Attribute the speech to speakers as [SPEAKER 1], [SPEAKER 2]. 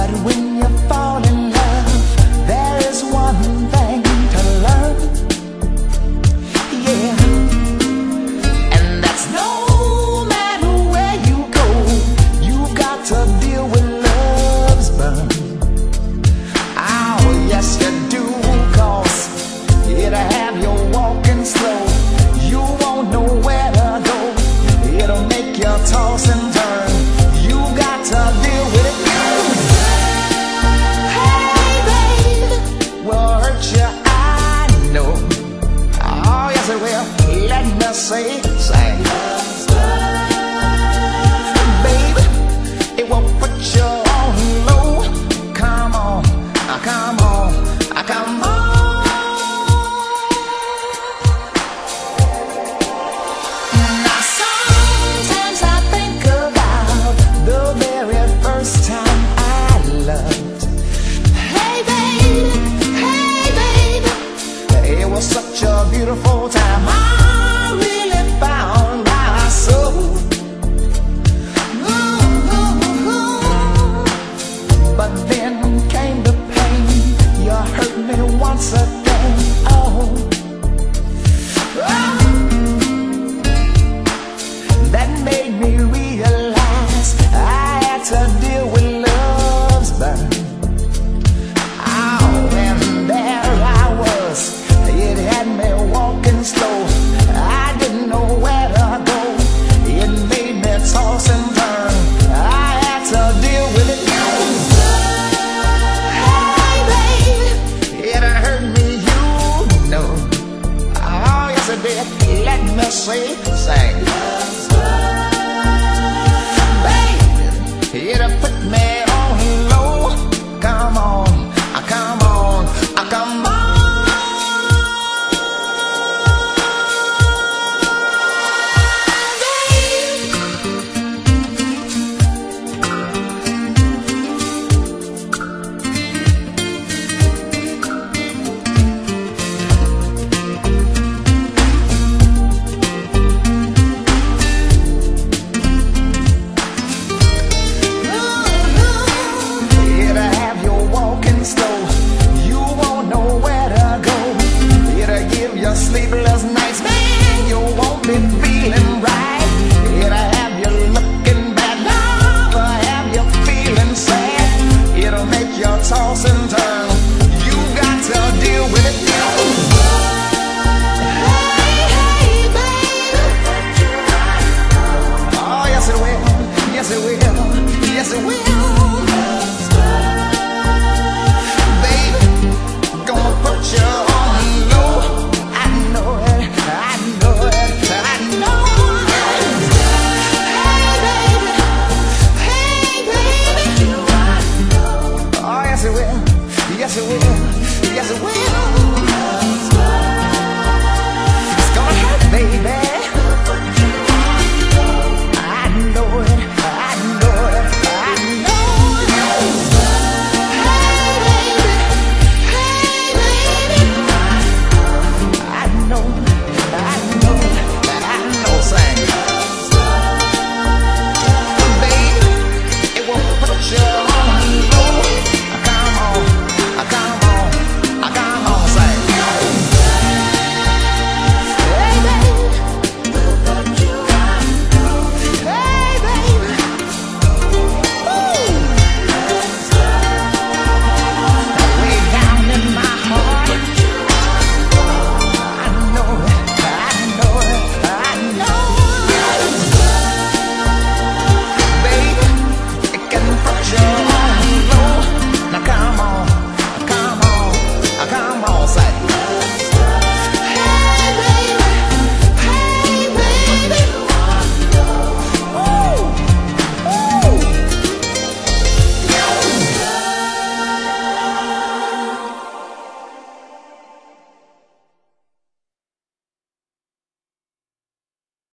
[SPEAKER 1] But when you fall in love, there is one thing to learn. Yeah. And that's no matter where you go, you've got to deal with love's burn. Oh, yes you do, 'cause it'll have you walking slow. You won't know where to go. It'll make you toss and turn. You got to deal with it. Hey, baby, will hurt you, I know. Oh, yes it will. Let me say, baby, it will put you on low. Come on, come on, come on. Now sometimes I think about the very first time I loved. Hey baby, it was such a beautiful time. I really found my soul. But then came the pain. You hurt me once again. Oh, that made me realize I had to deal with love's burn. Oh, and there I was. It had me walking slow. I didn't know where to go. It made me toss and turn. I had to deal with it. Hey, baby, it hurt me, you know. Oh, yes it did. Let me say, baby, it put me on low. Come on, come on.